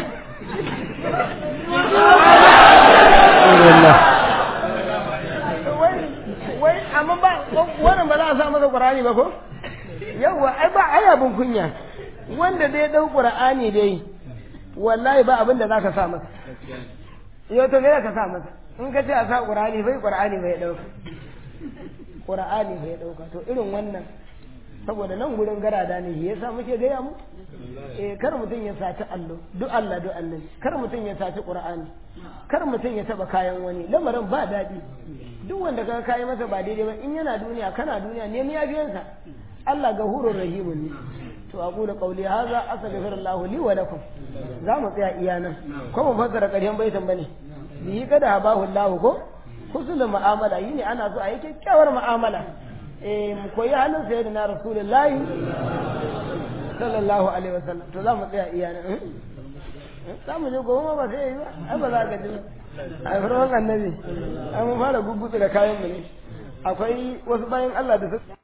wai amma ba wannan ba za a sa masa qur'ani ba ko yawa ai ba ai abin kunya wanda dai dau qur'ani dai wallahi ba abin da zaka sa masa yau to me ka sa masa in ka ce a sa qur'ani bai qur'ani bai dauka qur'ani bai dauka to irin wannan saboda nan gurin garada ne yasa muke gaya mu kar mutum ya saci allo duk Allah duk annabi kar mutum ya saci qur'ani kar mutum ya taba kayan wani lamarin ba dadi duk wanda ka kai masa ba daidai ba in yana duniya kana duniya ne ya biyansa Allah gahurur rahimun ne to aqulu qawli hadha astaghfirullah li wa lakum za mu tsaya iya nan ko mu fassara ƙarshen baitin bane bi kada habahu Allah ko husnul mu'amala yini ana so a yi kyakkyawar mu'amala mu koyi halin sayyidina rasulullahi sallallahu alaihi wasallam to za mu tsaya iya nan za mu je gobe ba sai yi ba ai ba za ka ji ai farkon annabi ai mun fara guggutsu da kayan mu ne akwai wasu bayan Allah da